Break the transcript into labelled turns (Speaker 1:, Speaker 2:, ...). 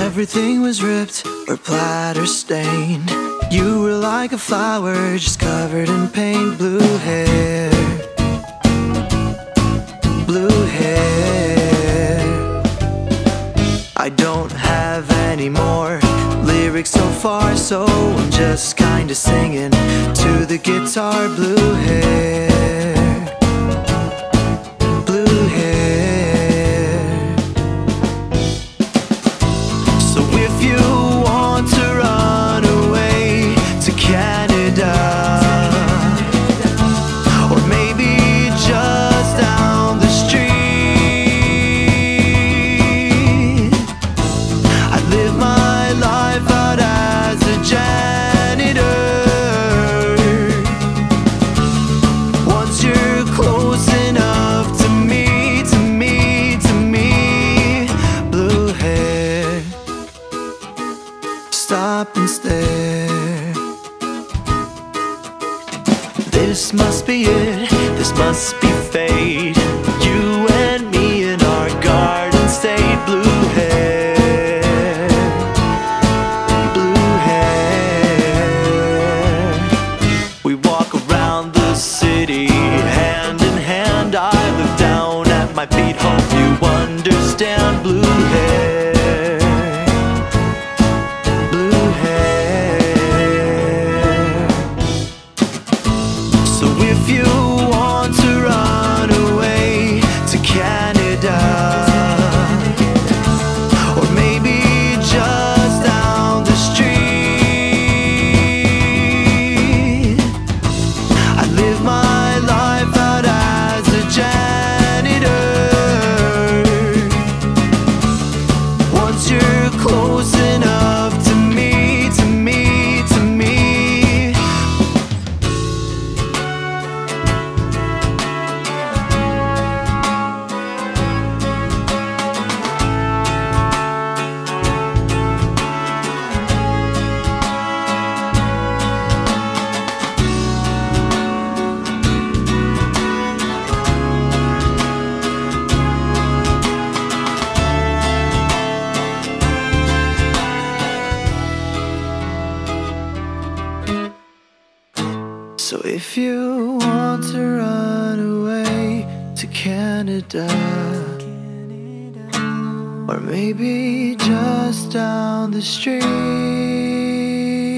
Speaker 1: Everything was ripped or platter stained. You were like a flower just covered in paint. Blue hair, blue hair. I don't have any more lyrics so far, so I'm just kinda singing to the guitar. Blue hair, blue hair. So if you want to run away to Canada, or maybe just down the street, I'd live my life out as a janitor. Once you're close enough to me, to me, to me. Blue hair, stop and stare. This must be it, this must be fate. You and me in our garden state. Blue hair, blue hair. We walk around the city hand in hand. I look down at my feet, hope you understand. Blue hair, blue hair. So if you want to run away to Canada, or maybe just down the street, I live my life out as a janitor. Once you're close enough to me, to me, to me. So if you want to run away to Canada, or maybe just down the street,